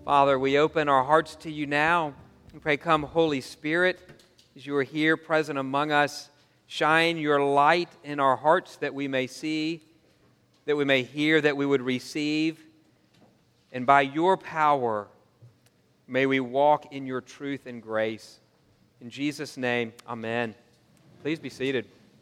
Father, we open our hearts to you now. We pray, come, Holy Spirit, as you are here present among us. Shine your light in our hearts that we may see, that we may hear, that we would receive. And by your power, may we walk in your truth and grace. In Jesus' name, amen. Please be seated.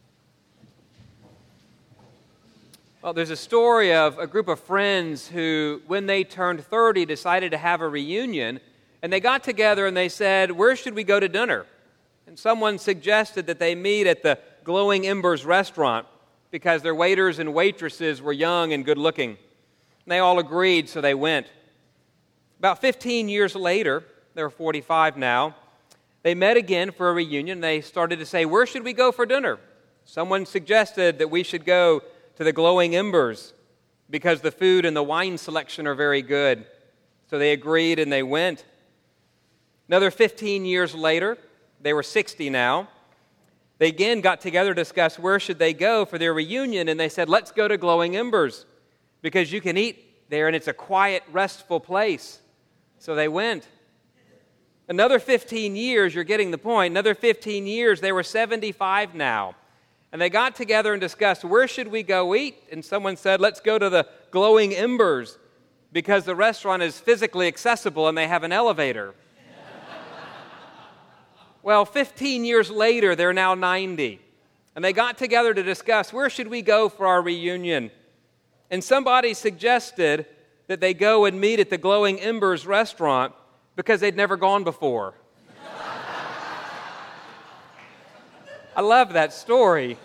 Well, there's a story of a group of friends who, when they turned 30, decided to have a reunion. And they got together and they said, where should we go to dinner? And someone suggested that they meet at the Glowing Embers restaurant because their waiters and waitresses were young and good-looking. And they all agreed, so they went. About 15 years later, they're 45 now, they met again for a reunion. They started to say, where should we go for dinner? Someone suggested that we should go to the Glowing Embers because the food and the wine selection are very good. So they agreed and they went. Another 15 years later, they were 60 now, they again got together to discuss where should they go for their reunion, and they said, let's go to Glowing Embers because you can eat there and it's a quiet, restful place. So they went. Another 15 years, you're getting the point, another 15 years, they were 75 now. And they got together and discussed, where should we go eat? And someone said, let's go to the Glowing Embers because the restaurant is physically accessible and they have an elevator. Well, 15 years later, they're now 90. And they got together to discuss, where should we go for our reunion? And somebody suggested that they go and meet at the Glowing Embers restaurant because they'd never gone before. I love that story.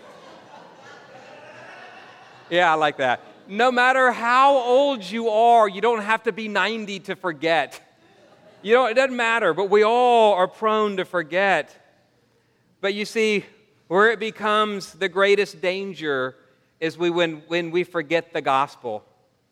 Yeah, I like that. No matter how old you are, you don't have to be 90 to forget. It doesn't matter, but we all are prone to forget. But you see, where it becomes the greatest danger is when we forget the gospel.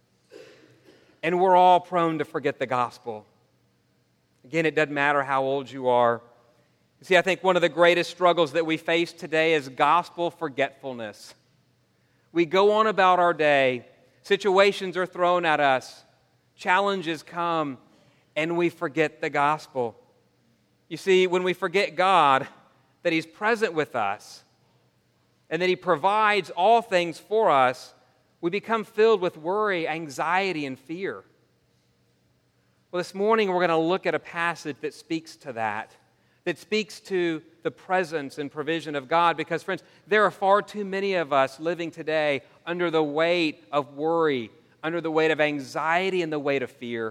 And we're all prone to forget the gospel. Again, it doesn't matter how old you are. You see, I think one of the greatest struggles that we face today is gospel forgetfulness. We go on about our day, situations are thrown at us, challenges come, and we forget the gospel. You see, when we forget God, that He's present with us, and that He provides all things for us, we become filled with worry, anxiety, and fear. Well, this morning we're going to look at a passage that speaks to that speaks to the presence and provision of God. Because, friends, there are far too many of us living today under the weight of worry, under the weight of anxiety and the weight of fear.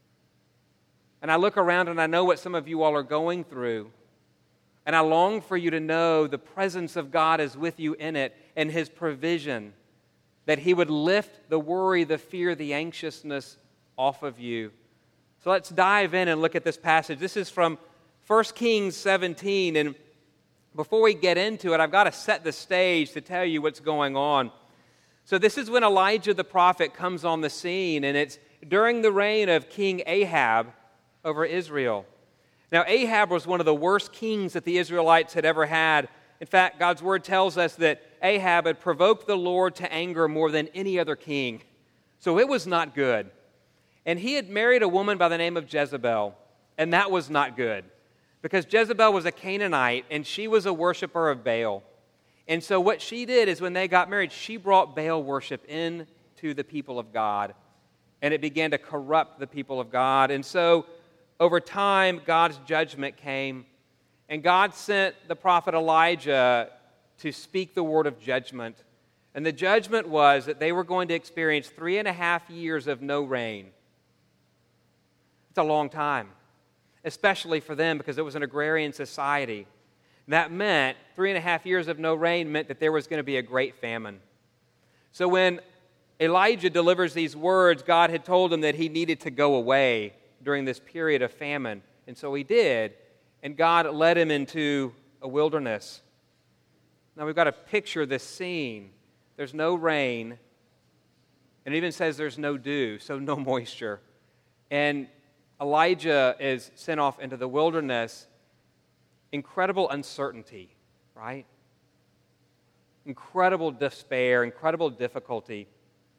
And I look around and I know what some of you all are going through. And I long for you to know the presence of God is with you in it and His provision, that He would lift the worry, the fear, the anxiousness off of you. So let's dive in and look at this passage. This is from 1 Kings 17, and before we get into it, I've got to set the stage to tell you what's going on. So this is when Elijah the prophet comes on the scene, and it's during the reign of King Ahab over Israel. Now, Ahab was one of the worst kings that the Israelites had ever had. In fact, God's word tells us that Ahab had provoked the Lord to anger more than any other king. So it was not good. And he had married a woman by the name of Jezebel, and that was not good. Because Jezebel was a Canaanite, and she was a worshiper of Baal. And so what she did is when they got married, she brought Baal worship into the people of God. And it began to corrupt the people of God. And so over time, God's judgment came. And God sent the prophet Elijah to speak the word of judgment. And the judgment was that they were going to experience 3.5 years of no rain. It's a long time, especially for them because it was an agrarian society. That meant 3.5 years of no rain meant that there was going to be a great famine. So when Elijah delivers these words, God had told him that he needed to go away during this period of famine. And so he did, and God led him into a wilderness. Now we've got to picture this scene. There's no rain, and it even says there's no dew, so no moisture. And Elijah is sent off into the wilderness. Incredible uncertainty, right? Incredible despair, incredible difficulty.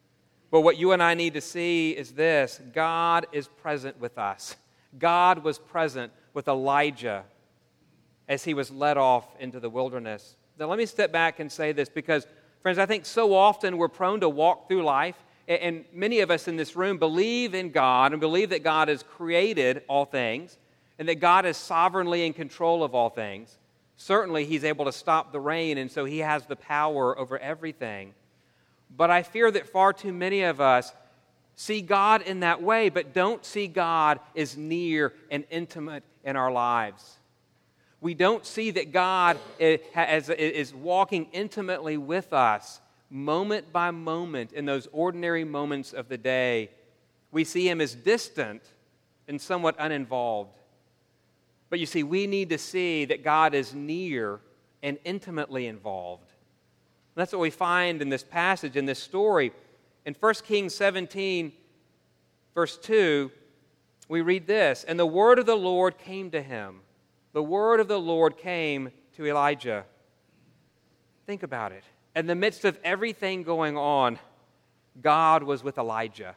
But what you and I need to see is this: God is present with us. God was present with Elijah as he was led off into the wilderness. Now let me step back and say this, because, friends, I think so often we're prone to walk through life, and many of us in this room believe in God and believe that God has created all things and that God is sovereignly in control of all things. Certainly, He's able to stop the rain, and so He has the power over everything. But I fear that far too many of us see God in that way, but don't see God as near and intimate in our lives. We don't see that God is walking intimately with us, moment by moment, in those ordinary moments of the day. We see Him as distant and somewhat uninvolved. But you see, we need to see that God is near and intimately involved. And that's what we find in this passage, in this story. In 1 Kings 17, verse 2, we read this: "And the word of the Lord came to him." The word of the Lord came to Elijah. Think about it. In the midst of everything going on, God was with Elijah.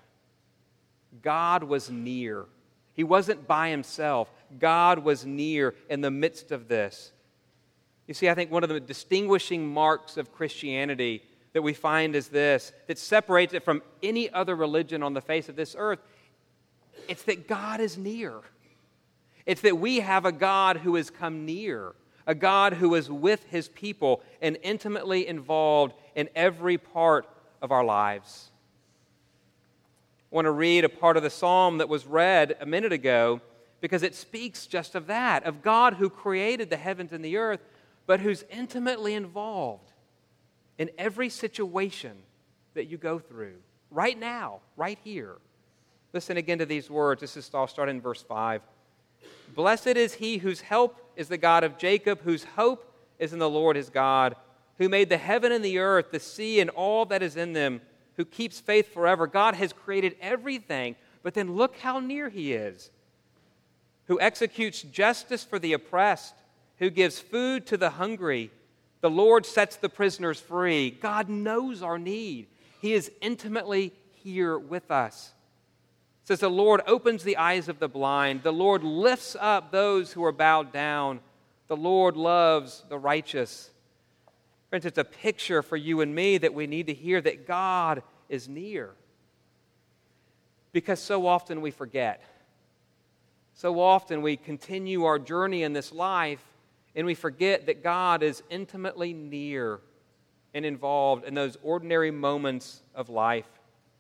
God was near. He wasn't by himself. God was near in the midst of this. You see, I think one of the distinguishing marks of Christianity that we find is this, that separates it from any other religion on the face of this earth. It's that God is near. It's that we have a God who has come near, a God who is with His people and intimately involved in every part of our lives. I want to read a part of the psalm that was read a minute ago because it speaks just of that, of God who created the heavens and the earth, but who's intimately involved in every situation that you go through, right now, right here. Listen again to these words. I'll start in verse 5. "Blessed is he whose help is the God of Jacob, whose hope is in the Lord his God, who made the heaven and the earth, the sea and all that is in them, who keeps faith forever." God has created everything, but then look how near He is. "Who executes justice for the oppressed, who gives food to the hungry. The Lord sets the prisoners free." God knows our need. He is intimately here with us. It says, "The Lord opens the eyes of the blind. The Lord lifts up those who are bowed down. The Lord loves the righteous." Friends, it's a picture for you and me that we need to hear, that God is near. Because so often we forget. So often we continue our journey in this life and we forget that God is intimately near and involved in those ordinary moments of life.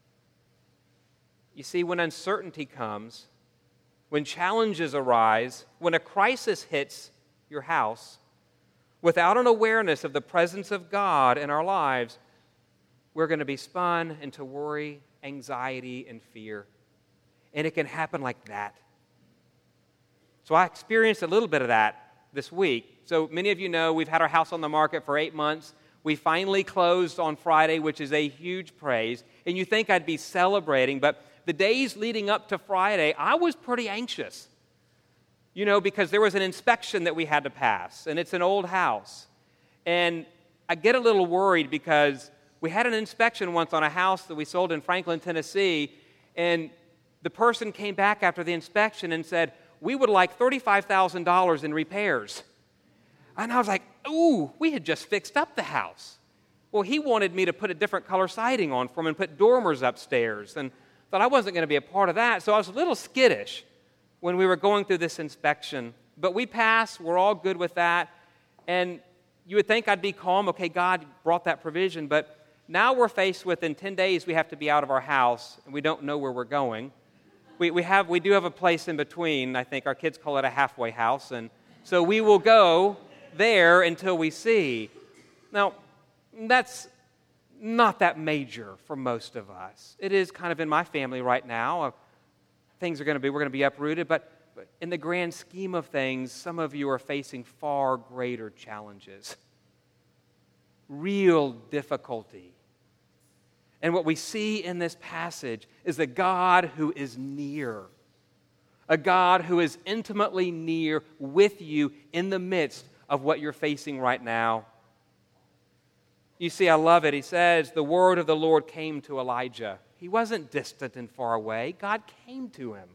You see, when uncertainty comes, when challenges arise, when a crisis hits your house, without an awareness of the presence of God in our lives, we're going to be spun into worry, anxiety, and fear. And it can happen like that. So I experienced a little bit of that this week. So many of you know we've had our house on the market for 8 months. We finally closed on Friday, which is a huge praise. And you think I'd be celebrating, but the days leading up to Friday, I was pretty anxious. You know, because there was an inspection that we had to pass, and it's an old house. And I get a little worried because we had an inspection once on a house that we sold in Franklin, Tennessee, and the person came back after the inspection and said, "We would like $35,000 in repairs." And I was like, ooh, we had just fixed up the house. Well, he wanted me to put a different color siding on for him and put dormers upstairs, and thought I wasn't going to be a part of that, so I was a little skittish when we were going through this inspection. But we passed, we're all good with that, and you would think I'd be calm, okay, God brought that provision, but now we're faced with, in 10 days, we have to be out of our house, and we don't know where we're going. We do have a place in between. I think our kids call it a halfway house, and so we will go there until we see. Now, that's not that major for most of us. It is kind of in my family right now. We're going to be uprooted, but in the grand scheme of things, some of you are facing far greater challenges, real difficulty. And what we see in this passage is a God who is near, a God who is intimately near with you in the midst of what you're facing right now. You see, I love it. He says, the word of the Lord came to Elijah. He wasn't distant and far away. God came to him.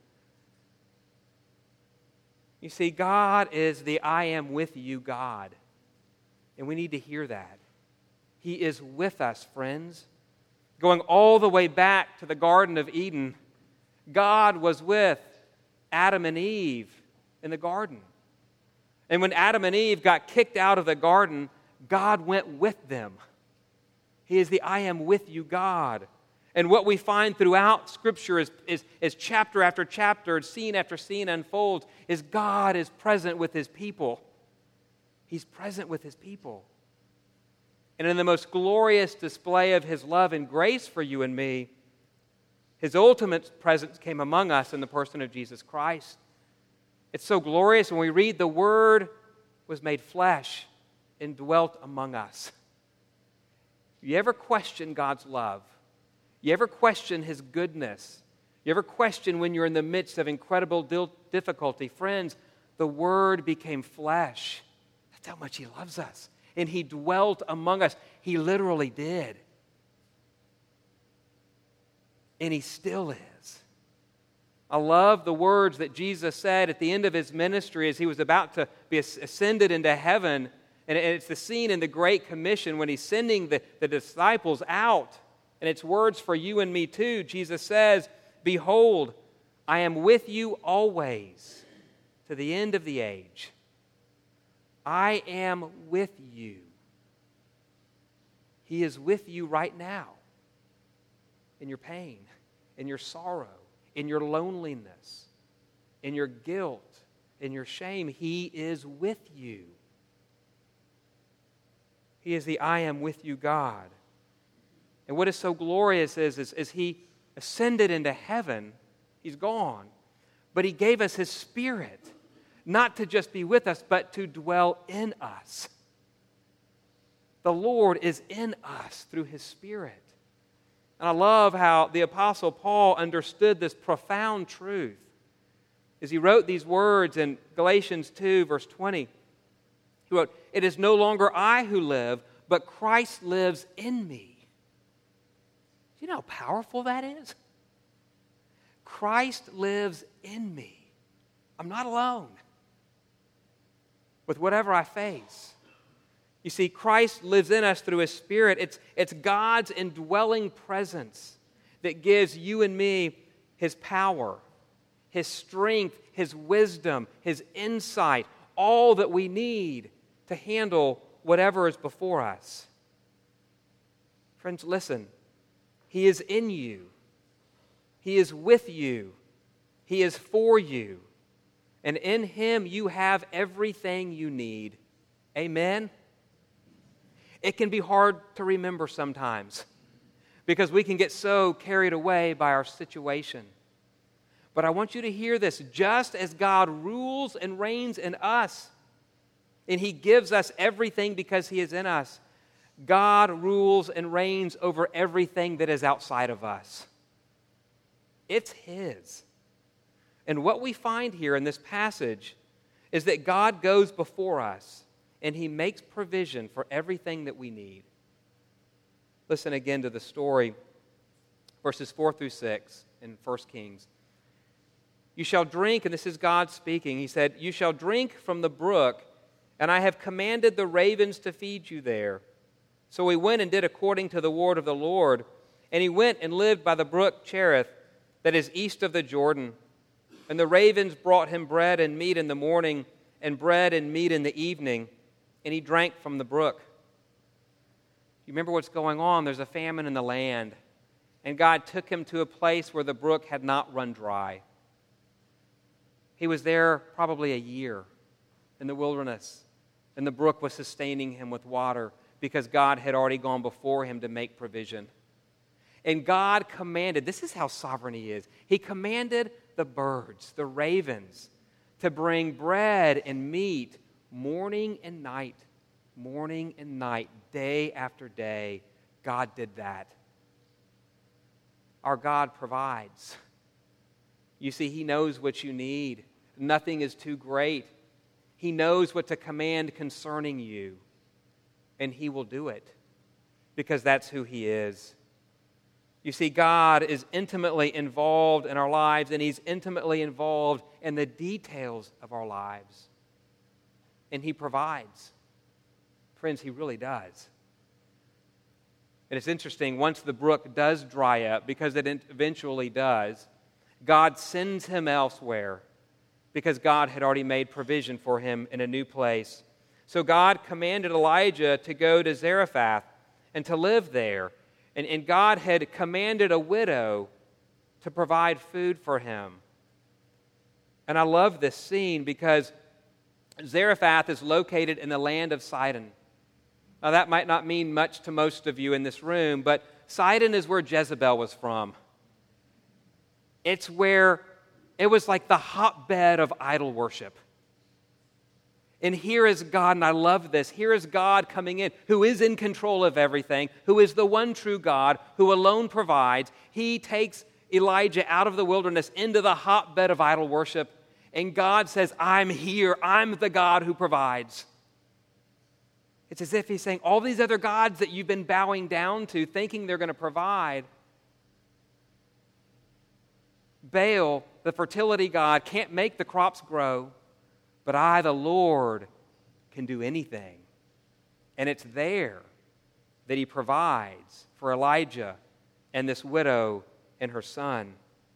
You see, God is the I am with you God. And we need to hear that. He is with us, friends. Going all the way back to the Garden of Eden, God was with Adam and Eve in the garden. And when Adam and Eve got kicked out of the garden, God went with them. He is the I am with you God. And what we find throughout Scripture is chapter after chapter, scene after scene unfolds, is God is present with His people. He's present with His people. And in the most glorious display of His love and grace for you and me, His ultimate presence came among us in the person of Jesus Christ. It's so glorious when we read the Word was made flesh and dwelt among us. You ever question God's love? You ever question His goodness? You ever question when you're in the midst of incredible difficulty? Friends, the Word became flesh. That's how much He loves us. And He dwelt among us. He literally did. And He still is. I love the words that Jesus said at the end of His ministry as He was about to be ascended into heaven. And it's the scene in the Great Commission when He's sending the disciples out. And it's words for you and me too. Jesus says, "Behold, I am with you always to the end of the age." I am with you. He is with you right now in your pain, in your sorrow, in your loneliness, in your guilt, in your shame. He is with you. He is the I am with you God. And what is so glorious is He ascended into heaven. He's gone. But He gave us His Spirit, not to just be with us, but to dwell in us. The Lord is in us through His Spirit. And I love how the Apostle Paul understood this profound truth as he wrote these words in Galatians 2, verse 20. He wrote, "It is no longer I who live, but Christ lives in me." Do you know how powerful that is? Christ lives in me. I'm not alone with whatever I face. You see, Christ lives in us through His Spirit. It's God's indwelling presence that gives you and me His power, His strength, His wisdom, His insight, all that we need to handle whatever is before us. Friends, listen. He is in you. He is with you. He is for you. And in Him you have everything you need. Amen? It can be hard to remember sometimes because we can get so carried away by our situation. But I want you to hear this. Just as God rules and reigns in us, and He gives us everything because He is in us, God rules and reigns over everything that is outside of us. It's His. And what we find here in this passage is that God goes before us and He makes provision for everything that we need. Listen again to the story, verses 4 through 6 in 1 Kings. "You shall drink," and this is God speaking. He said, "You shall drink from the brook, and I have commanded the ravens to feed you there." So he went and did according to the word of the Lord. And he went and lived by the brook Cherith, that is east of the Jordan. And the ravens brought him bread and meat in the morning, and bread and meat in the evening, and he drank from the brook. You remember what's going on? There's a famine in the land. And God took him to a place where the brook had not run dry. He was there probably a year in the wilderness, and the brook was sustaining him with water, because God had already gone before him to make provision. And God commanded, this is how sovereign He is. He commanded the birds, the ravens, to bring bread and meat morning and night, day after day. God did that. Our God provides. You see, He knows what you need. Nothing is too great. He knows what to command concerning you. And He will do it because that's who He is. You see, God is intimately involved in our lives, and He's intimately involved in the details of our lives. And He provides. Friends, He really does. And it's interesting, once the brook does dry up, because it eventually does, God sends him elsewhere because God had already made provision for him in a new place. So God commanded Elijah to go to Zarephath and to live there. And God had commanded a widow to provide food for him. And I love this scene because Zarephath is located in the land of Sidon. Now, that might not mean much to most of you in this room, but Sidon is where Jezebel was from. It's where it was like the hotbed of idol worship. And here is God, and I love this. Here is God coming in, who is in control of everything, who is the one true God, who alone provides. He takes Elijah out of the wilderness into the hotbed of idol worship, and God says, I'm here. I'm the God who provides. It's as if he's saying, all these other gods that you've been bowing down to, thinking they're going to provide, Baal, the fertility god, can't make the crops grow, but I, the Lord, can do anything. And it's there that he provides for Elijah and this widow and her son.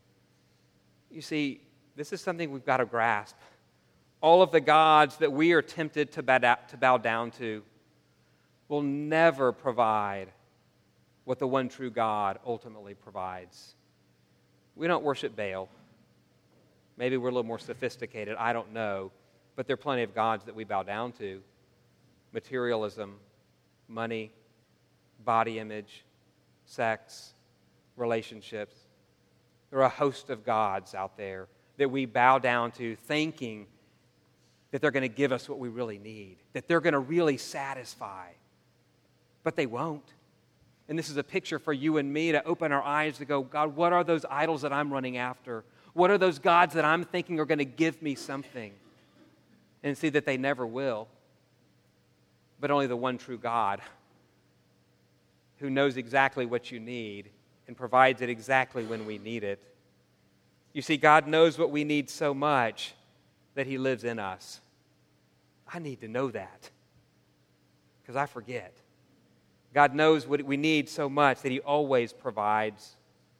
You see, this is something we've got to grasp. All of the gods that we are tempted to bow down to will never provide what the one true God ultimately provides. We don't worship Baal. Maybe we're a little more sophisticated, I don't know. But there are plenty of gods that we bow down to. Materialism, money, body image, sex, relationships. There are a host of gods out there that we bow down to thinking that they're going to give us what we really need, that they're going to really satisfy. But they won't. And this is a picture for you and me to open our eyes to go, God, what are those idols that I'm running after? What are those gods that I'm thinking are going to give me something? And see that they never will. But only the one true God who knows exactly what you need and provides it exactly when we need it. You see, God knows what we need so much that He lives in us. I need to know that because I forget. God knows what we need so much that He always provides.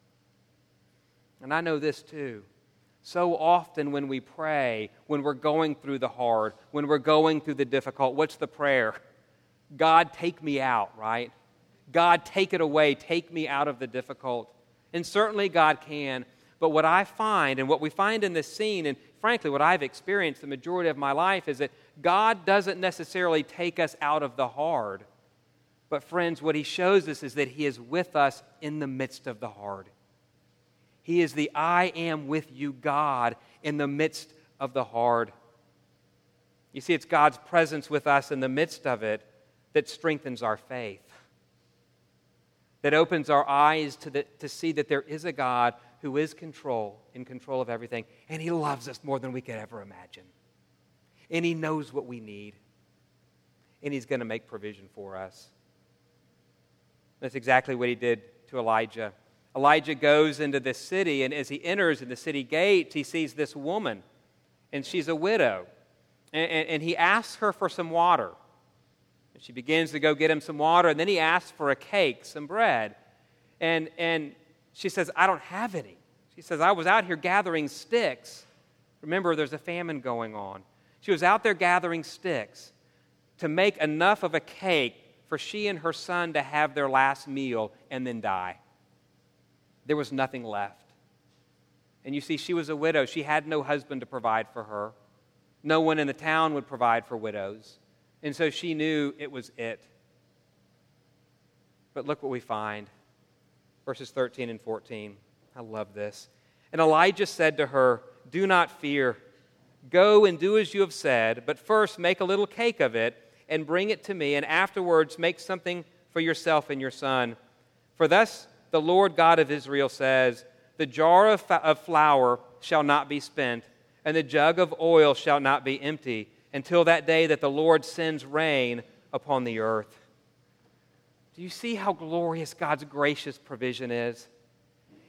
And I know this too. So often when we pray, when we're going through the hard, when we're going through the difficult, what's the prayer? God, take me out, right? God, take it away. Take me out of the difficult. And certainly God can. But what I find, and what we find in this scene, and frankly what I've experienced the majority of my life, is that God doesn't necessarily take us out of the hard. But friends, what He shows us is that He is with us in the midst of the hard. He is the I am with you God in the midst of the hard. You see, it's God's presence with us in the midst of it that strengthens our faith, that opens our eyes to see that there is a God who is in control of everything, and He loves us more than we could ever imagine. And He knows what we need, and He's going to make provision for us. That's exactly what He did to Elijah. Elijah goes into this city, and as he enters in the city gates, he sees this woman, and she's a widow. And he asks her for some water. And she begins to go get him some water, and then he asks for a cake, some bread. And she says, I don't have any. She says, I was out here gathering sticks. Remember, there's a famine going on. She was out there gathering sticks to make enough of a cake for she and her son to have their last meal and then die. There was nothing left. And you see, she was a widow. She had no husband to provide for her. No one in the town would provide for widows. And so she knew it was it. But look what we find. Verses 13 and 14. I love this. And Elijah said to her, do not fear. Go and do as you have said, but first make a little cake of it and bring it to me, and afterwards make something for yourself and your son. For thus the Lord God of Israel says, the jar of flour shall not be spent, and the jug of oil shall not be empty, until that day that the Lord sends rain upon the earth. Do you see how glorious God's gracious provision is?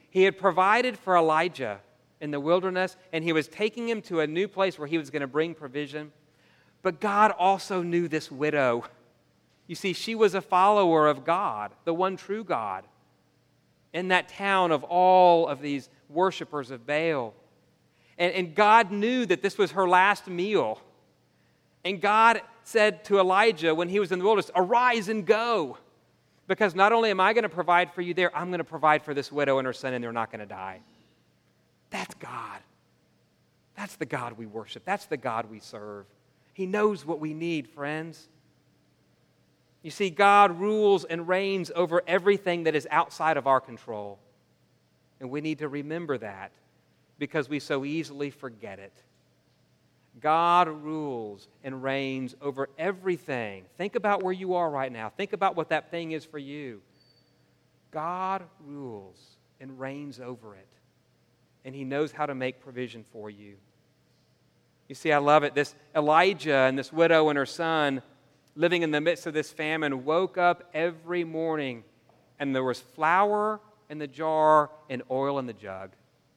He had provided for Elijah in the wilderness, and he was taking him to a new place where he was going to bring provision. But God also knew this widow. You see, she was a follower of God, the one true God, in that town of all of these worshipers of Baal. And God knew that this was her last meal. And God said to Elijah when he was in the wilderness, "Arise and go, because not only am I going to provide for you there, I'm going to provide for this widow and her son, and they're not going to die." That's God. That's the God we worship. That's the God we serve. He knows what we need, friends. You see, God rules and reigns over everything that is outside of our control. And we need to remember that because we so easily forget it. God rules and reigns over everything. Think about where you are right now. Think about what that thing is for you. God rules and reigns over it. And He knows how to make provision for you. You see, I love it. This Elijah and this widow and her son, living in the midst of this famine, woke up every morning and there was flour in the jar and oil in the jug.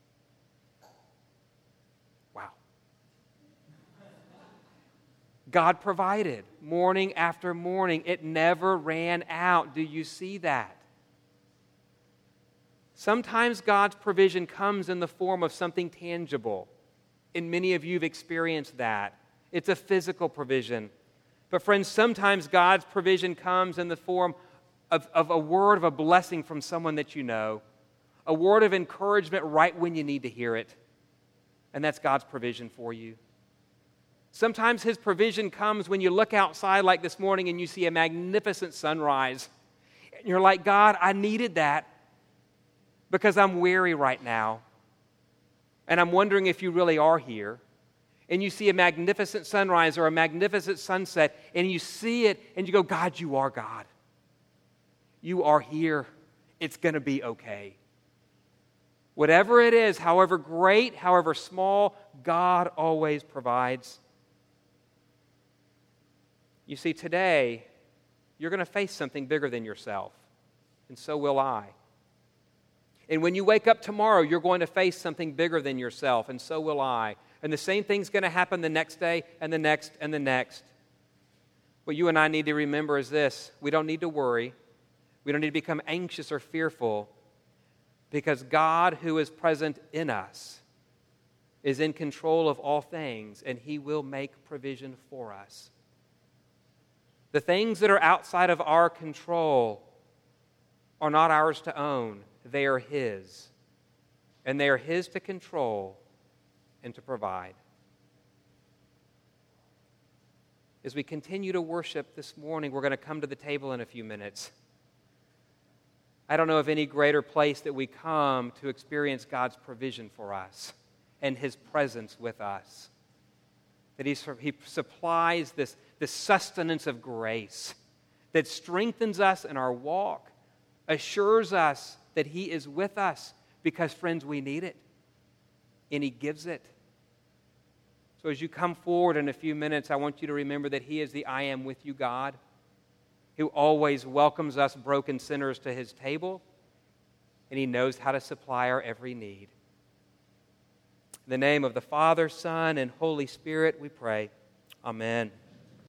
Wow. God provided morning after morning. It never ran out. Do you see that? Sometimes God's provision comes in the form of something tangible, and many of you have experienced that. It's a physical provision. But friends, sometimes God's provision comes in the form of a word of a blessing from someone that you know, a word of encouragement right when you need to hear it, and that's God's provision for you. Sometimes His provision comes when you look outside like this morning and you see a magnificent sunrise, and you're like, "God, I needed that because I'm weary right now, and I'm wondering if you really are here." And you see a magnificent sunrise or a magnificent sunset, and you see it, and you go, "God, you are God. You are here. It's going to be okay." Whatever it is, however great, however small, God always provides. You see, today, you're going to face something bigger than yourself, and so will I. And when you wake up tomorrow, you're going to face something bigger than yourself, and so will I. And the same thing's going to happen the next day, and the next, and the next. What you and I need to remember is this: we don't need to worry. We don't need to become anxious or fearful, because God, who is present in us, is in control of all things, and He will make provision for us. The things that are outside of our control are not ours to own. They are His. And they are His to control and to provide. As we continue to worship this morning, we're going to come to the table in a few minutes. I don't know of any greater place that we come to experience God's provision for us and His presence with us. That He supplies this sustenance of grace that strengthens us in our walk, assures us that He is with us because, friends, we need it, and He gives it. So as you come forward in a few minutes, I want you to remember that He is the I am with you God, who always welcomes us broken sinners to His table, and He knows how to supply our every need. In the name of the Father, Son, and Holy Spirit, we pray. Amen.